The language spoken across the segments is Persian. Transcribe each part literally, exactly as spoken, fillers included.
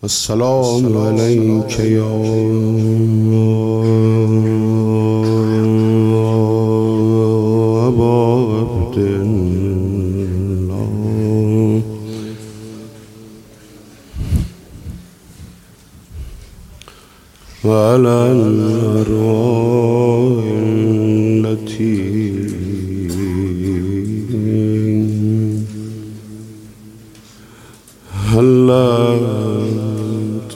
السلام عليك يا أبا عبد الله وعلى الأرواح التي هلت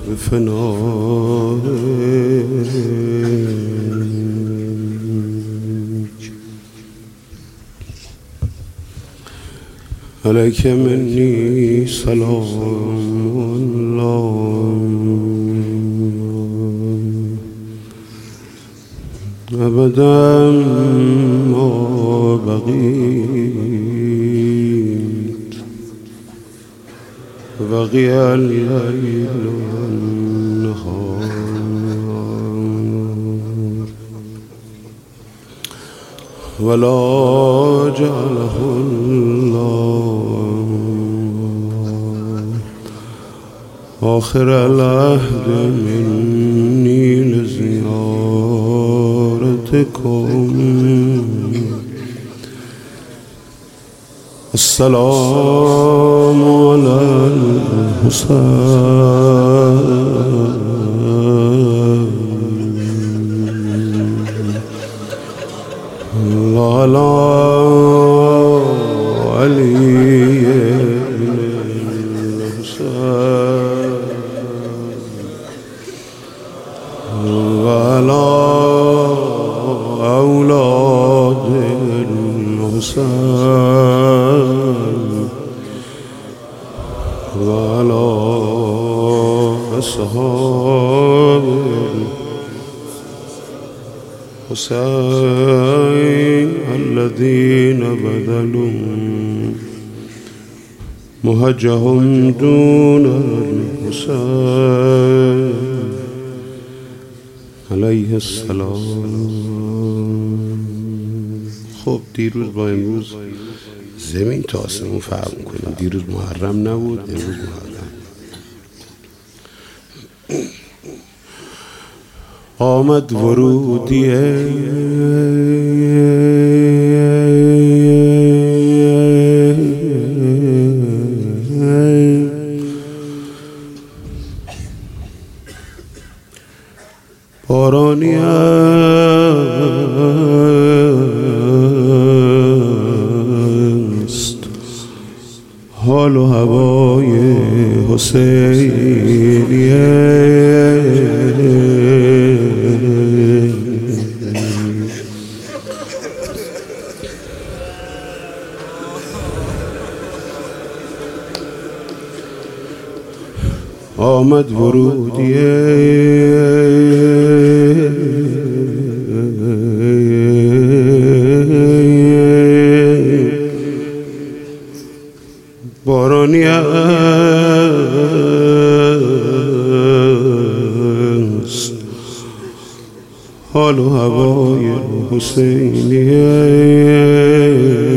بفنائك عليك مني سلام الله أبدا ما بقيت بقي الليل والنهار ولا جعله الله آخر العهد مني لزيارتكم السلام على الحسين وعلى علي بن الحسين وعلى أولاد الحسين وعلى أصحاب الحسين الذين بذلوا مهجهم دون الحسين علیه السلام. خب دیروز با امروز زمین تا آسمون فرق میکنه. دیروز محرم نبود، امروز محرم. آمد ورودیه بارانی است حال و هوای حسینیه آمد ورودیه بارانی است حال و هوای حسینیه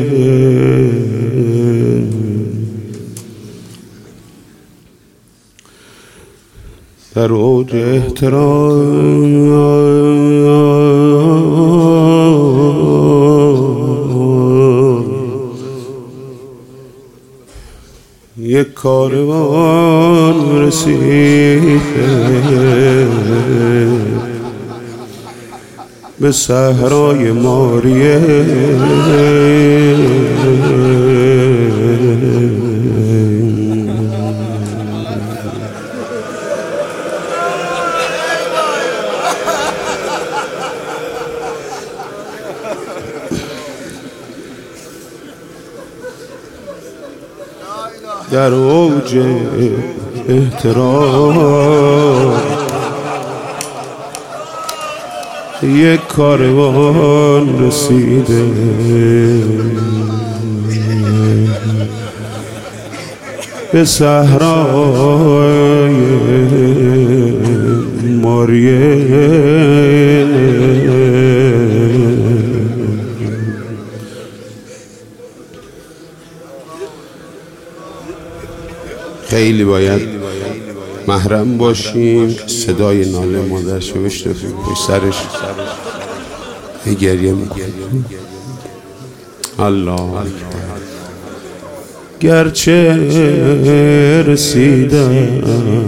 در اوج احترام یک کاروان رسیده به صحرای ماریه در اوج احترام یک کاروان رسیده به صحرای ماریه خیلی باید محرم باشیم. صدای ناله مادرش رو بشنویم، پشت سرش گریه میکنه. الله اکبر. گرچه رسیدن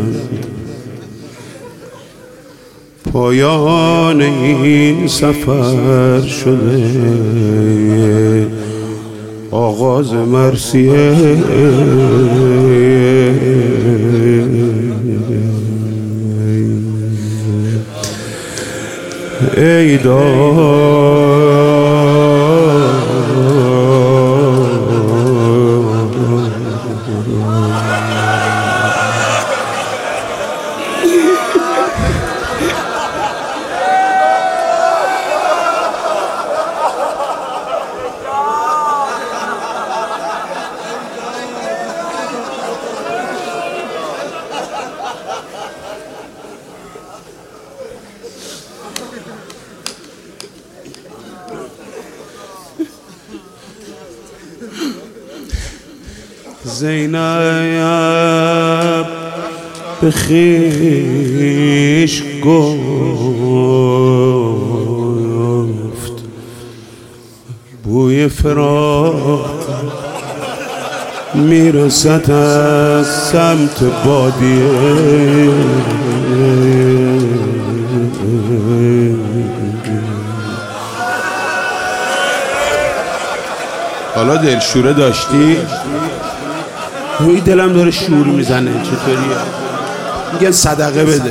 پایان این سفر شده، آغاز مرثیه ای دار زینب به خویش گفت بوی فراق میرسد از سمت بادیه. حالا دلشوره داشتی؟ این دلم داره شور میزنه. چطوریه؟ میگن صدقه بده.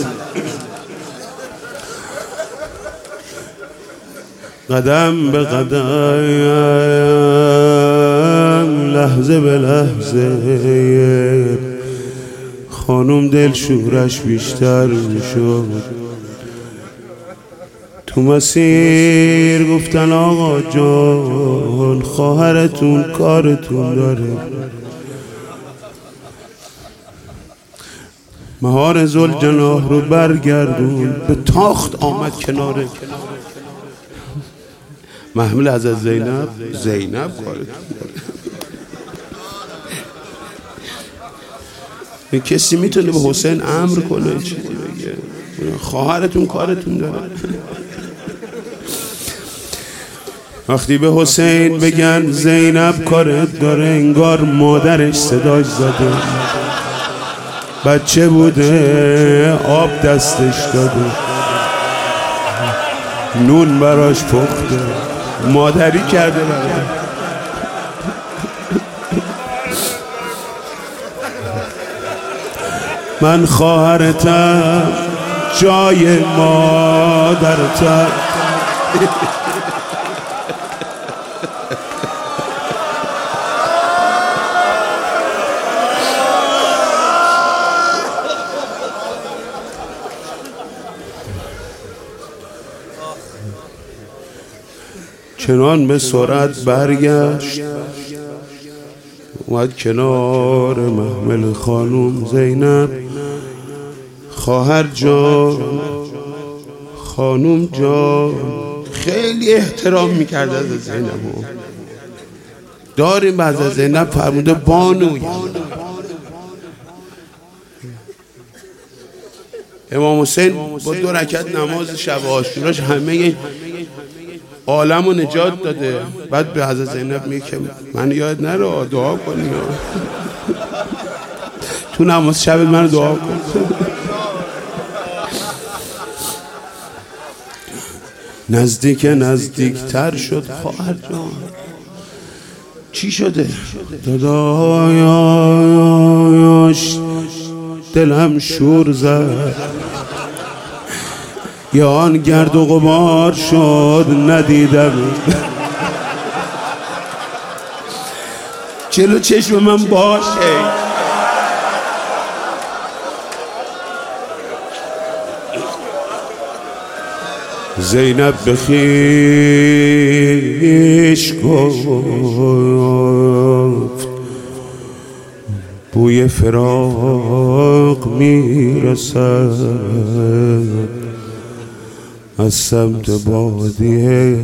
قدم به قدم، لحظه به لحظه، خانم دلشورش بیشتر میشد. تو مسیر گفتن آقا جان خواهرتون کارتون داره. مهار ذوالجناح رو برگردون، به تاخت آمد کناره. محمل از زینب زینب کارتون داره. کسی میتونه به حسین امر کنه چیزی بگه؟ خواهرتون کارتون داره. وقتی به حسین بگن زینب کارت داره، انگار مادرش صداش زده. بچه بوده آب دستش داده، نون براش پخته، مادری کرده براش. من خواهرتم جای مادرتم. چنان به سرعت برگشت، اومد کنار محمل خانوم زینب. خواهر جان، خانوم جان، خیلی احترام میکرد از زینب. داریم از زینب فرموده بانو. امام حسین با دو رکعت نماز شب عاشوراش همه عالم رو نجات داده. بعد به حضرت زینب میگه که من یاد نره دعا کنی، تو نماز شب من دعا کن. نزدیک نزدیکتر شد. خواهر جان چی شده؟ داداش دلم شور زد، یا آن گرد و غبار شد ندیدم. جلو چشم من باشه. زینب به خویش گفت بوی فراق میرسد از سمت بادیه.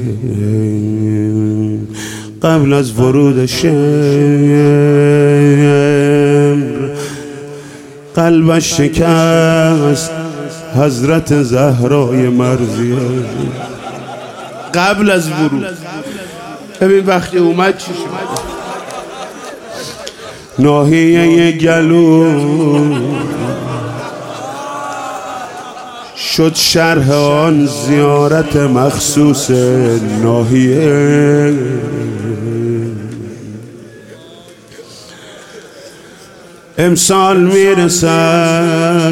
قبل از ورود شمر، قلبش شکست حضرت زهرای مرضیه. قبل از ورود ببین وقتی اومد چی شد. ناحیه گلو شد شرح آن زیارت مخصوص ناحیه. امسال میرسد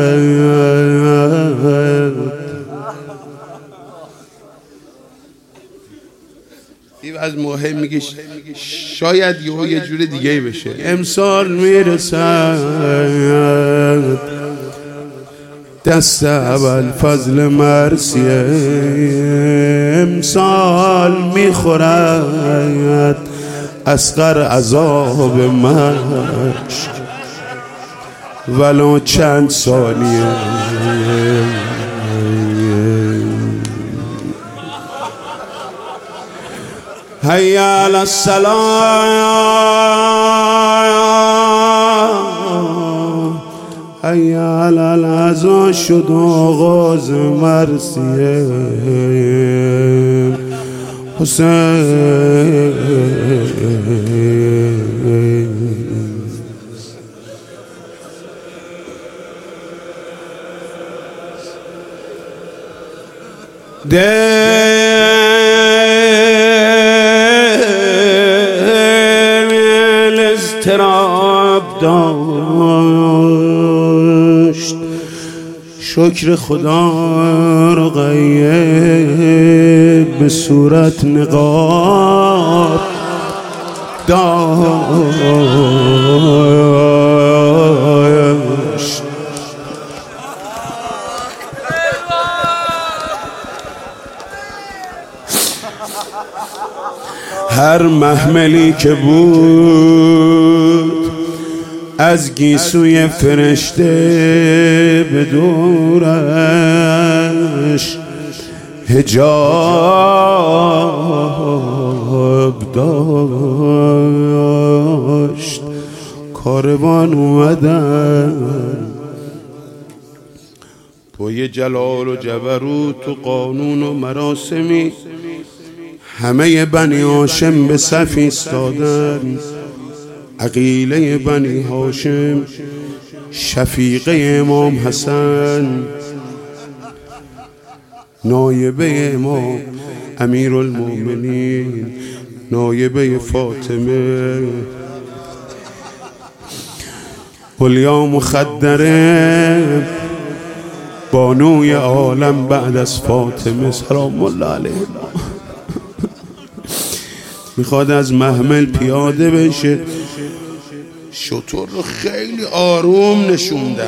این از مهم میگه شاید یه یه جور دیگه بشه. امسال میرسد دست اول فضل مرسیه. امسال میخورد اصغر عذاب مشک ولو چند ثانیه. حی علی الصلاة حی علی العزا شد آغاز مرسیه. حسین دل اضطراب داشت شکر خدا رو غیب به صورت نقاب داشت. هر محملی که بود از گیسوی فرشته به دورش حجاب داشت. کاروان اومدن توی جلال و جبروت و قانون و مراسمی همه بنی هاشم به صف ایستادن. عقیله بنی هاشم شفیقه امام حسن نایبه امام امیرالمومنین نایبه فاطمه علیا مخدره بانوی عالم بعد از فاطمه سلام الله علیها میخواد از محمل پیاده بشه. شطور رو خیلی آروم نشوندن.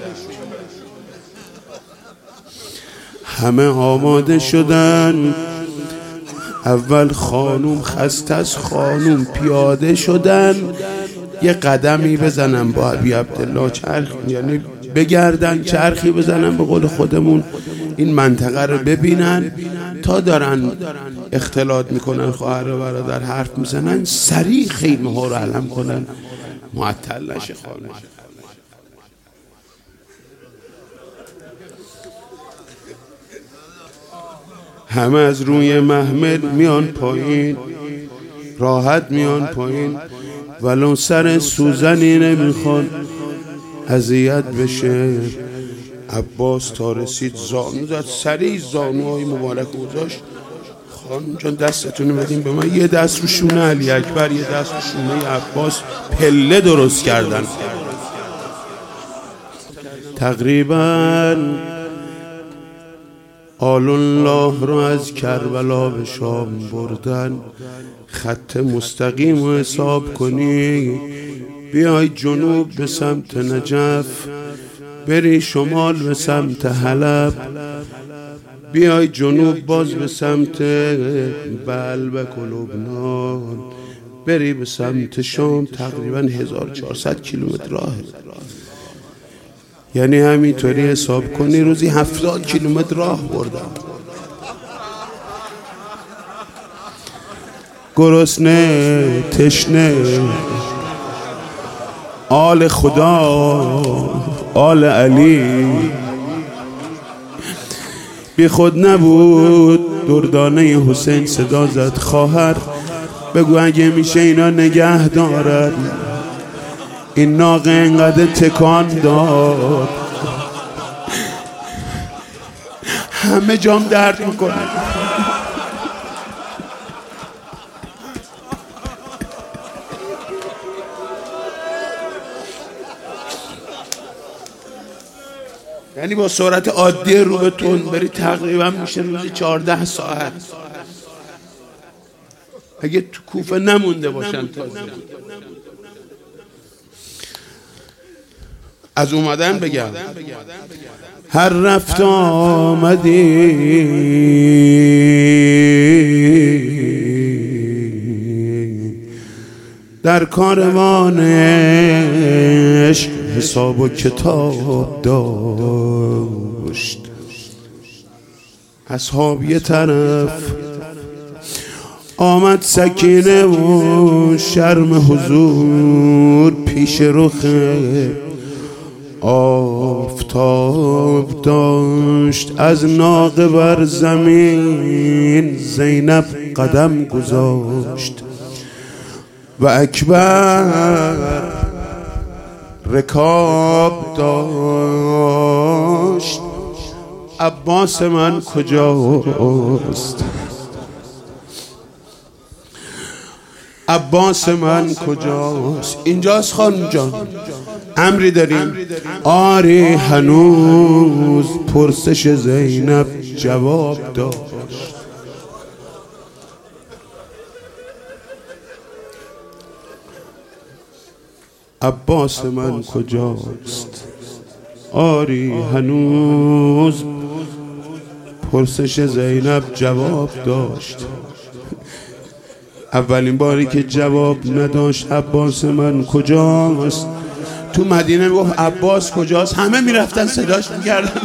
همه آماده شدن. اول خانوم خسته از خانوم پیاده شدن یه قدمی بزنن با ابی عبدالله چرخ یعنی بگردن چرخی بزنن به قول خودمون این منطقه رو ببینن تا دارن اختلاط میکنن خواهر و برادر حرف میزنن سریع خیمه ها رو علم کنن معطل نشه خانه. همه از روی محمل میان پایین راحت میان پایین ولو سر سوزنی نمیخوان اذیت بشه. عباس تا رسید زانو زد سریع زانوهای مبارک گذاشت. خانم جان دستتون بدین به من. یه دست رو شونه علی اکبر یه دست رو شونه عباس پله درست کردن. تقریبا آل الله رو از کربلا به شام بردن. خط مستقیم رو حساب کنی بیای جنوب به سمت نجف بری شمال به سمت حلب بیای جنوب باز به سمت بلبک و لبنان بری به سمت شام تقریبا هزار و چهارصد کیلومتر راه. یعنی همینطوری حساب کنی روزی هفتاد کیلومتر راه بردم. گرسنه تشنه آل خدا، آل علی. بی خود نبود دردانه حسین صدا زد خواهر بگو اگه میشه اینا نگه دارن. این ناقه انقدر تکان داد همه جام درد میکنه. یعنی با سرعت عادی رو به تون بری تقریبا میشه روزی چهارده ساعت. اگه تو کوفه نمونده باشن تازه از اومدن بگم هر رفت آمدی در کاروانش حساب و کتاب داشت. اصحاب یه طرف آمد سکینه و شرم حضور پیش رخ آفتاب داشت. از ناقه بر زمین زینب قدم گذاشت و اکبر رکاب داشت. عباس من کجاست؟ عباس من کجاست؟ اینجاست خانم جان. امری داریم؟ آری هنوز پرسش زینب جواب داشت. عباس من کجاست؟ آری هنوز پرسش زینب جواب داشت. اولین باری که جواب نداشت عباس من کجاست تو مدینه گفت عباس کجاست، همه میرفتن صداش میکردن.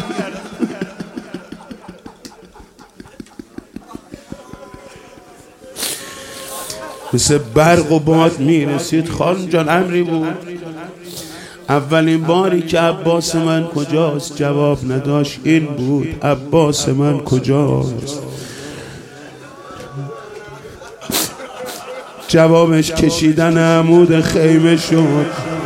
مثل برق و باد میرسید. خانم جان امری بود. اولین باری که عباس من کجاست جواب نداشت این بود عباس من کجاست. جوابش کشیدن عمود خیمه شد.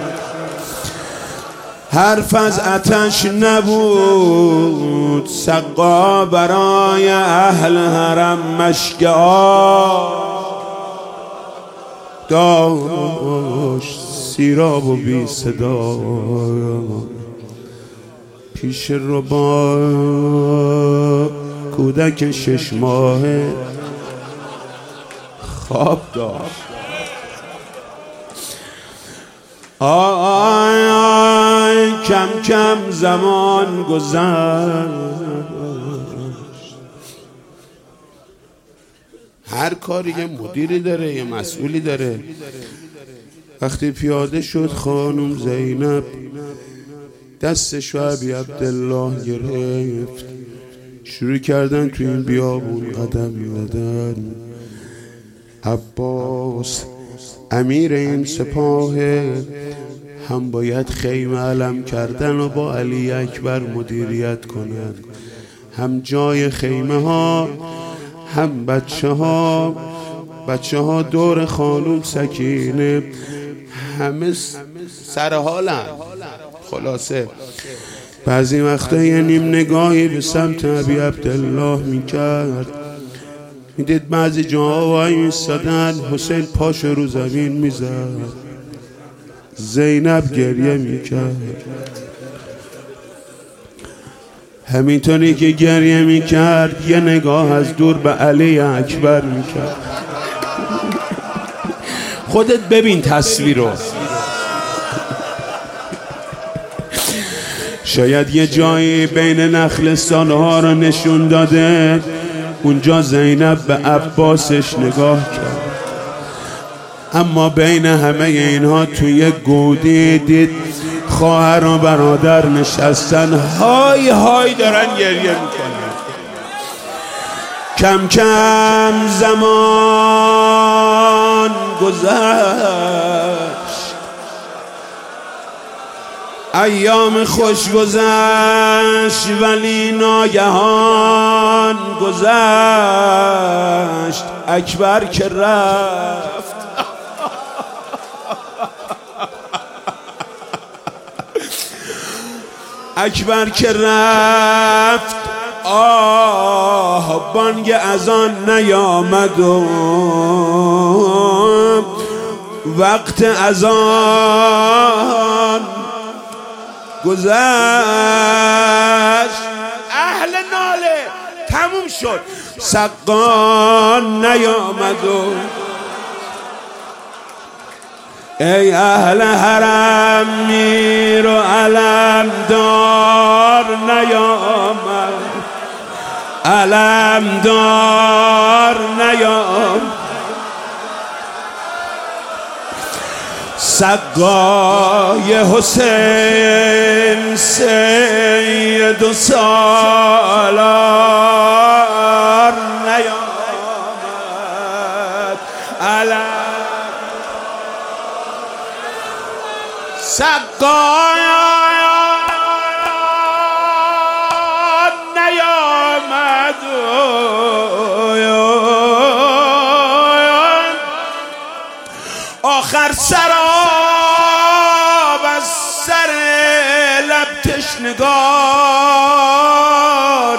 حرف از آتش نبود سقا برای اهل حرم مشک آب داشت. سیراب و بی صدا پیش رباب کودک شش ماهه خواب داشت. آی آی کم کم زمان گذشت. هر کاری یه مدیری داره یه مسئولی داره. وقتی پیاده شد خانم زینب دستش و ابی عبدالله گرفت. شروع کردن تو این بیابون قدم زدن. عباس امیر این سپاه هم باید خیمه علم کردن و با علی اکبر مدیریت کنن. هم جای خیمه ها هم بچه ها بچه ها دور خانوم سکینه همه سر حالن. خلاصه بعضی وقتا یه نیم نگاهی به سمت ابی عبدالله میکرد میدید بعضی جاها وای میستادن حسین پاش رو زمین میزد. زینب گریه میکرد. همینطوری که گریه میکرد یه نگاه از دور به علی اکبر میکرد. خودت ببین تصویر رو. شاید یه جایی بین نخلستان‌ها رو نشون داده اونجا زینب به عباسش نگاه کرد. اما بین همه اینها توی گودی دید خواهر و برادر نشستن های های دارن گریه میکنن. کم کم زمان گذشت. ایام خوش گذشت ولی ناگهان گذشت اکبر که رفت. اکبر که رفت آه بانگ اذان نیامد و وقت اذان گذشت. اهل ناله تموم شد، سقان نیامد و ای اهل حرم میر و علم دار نیامد، علم دار نیامد. سقای حسین سید و سالار نیامد، علم سقای نیامد. آخر سراب از سر لب تشنگان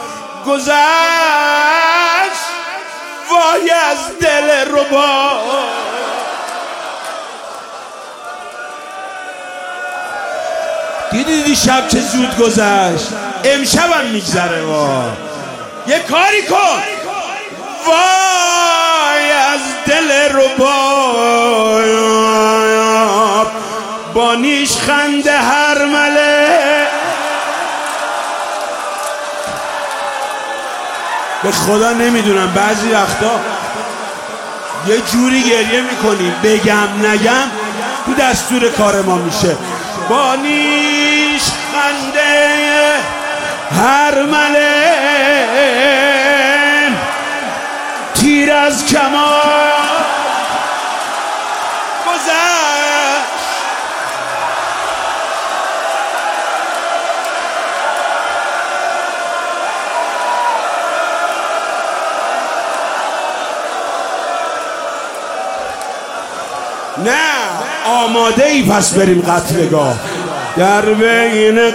گذشت، وای از دل ربا. دیدی دیدی شب چه زود گذشت، امشبم میگذره. وا یه کاری کن، وای از دل ربا. بانیش خنده هر مله، به خدا نمیدونم بعضی وقتا یه جوری گریه میکنیم بگم نگم تو دستور کار ما میشه. بانیش خنده هر مله، تیر از کمان گذشت. نه آماده ای پس بریم قتلگاه. در بین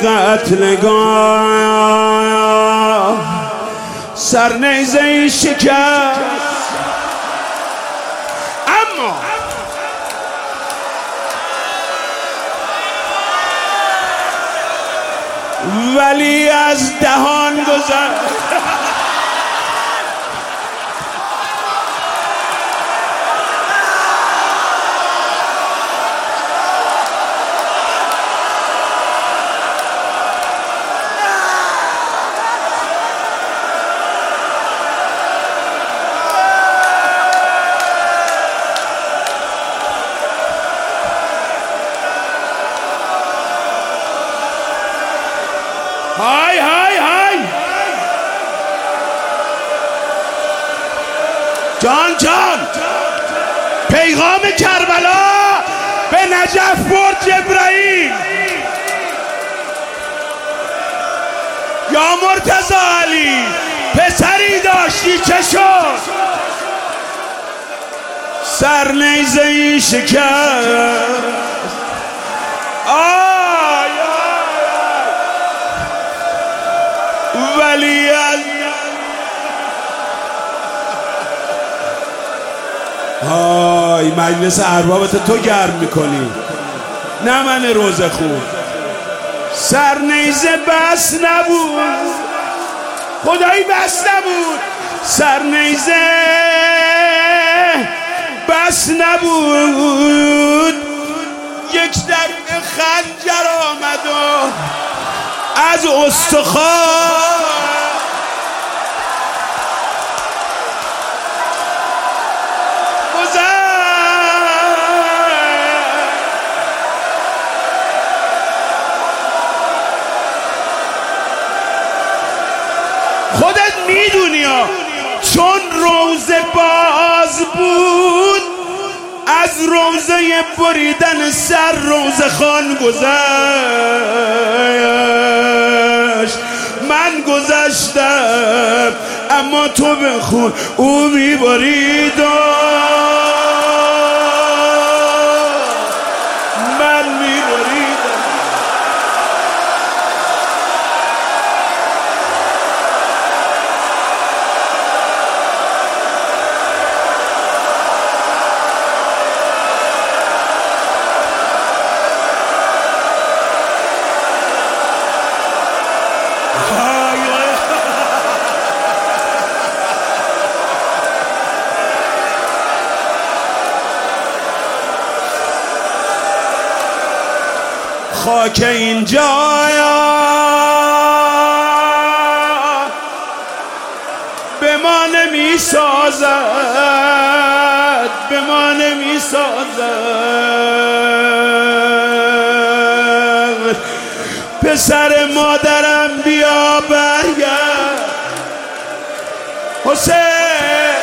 قتلگاه سرنیزه ای شکست، اما ولی از دهان گذشت. های های های جان جان، پیغام کربلا به نجف برد جبرائیل. یا مرتضی علی پسری داشتی چه شد؟ سرنیزه ای شکست. ولی از های مجلس اربابت تو گرم میکنی، نه من روزه خون. سرنیزه بس نبود، خدایی بس نبود. سرنیزه بس نبود، یک دفعه خنجر آمد و از استخوان گذشت. خودت میدونی ها، چون روز باز بود از روزه بریدن سر روزه خان گذشت. من گذشتم اما تو بخون او میبرید و من میبریدم. خاک این جایا به ما نمی سازد، به ما نمی سازد. پسر مادرم بیا برگرد حسین.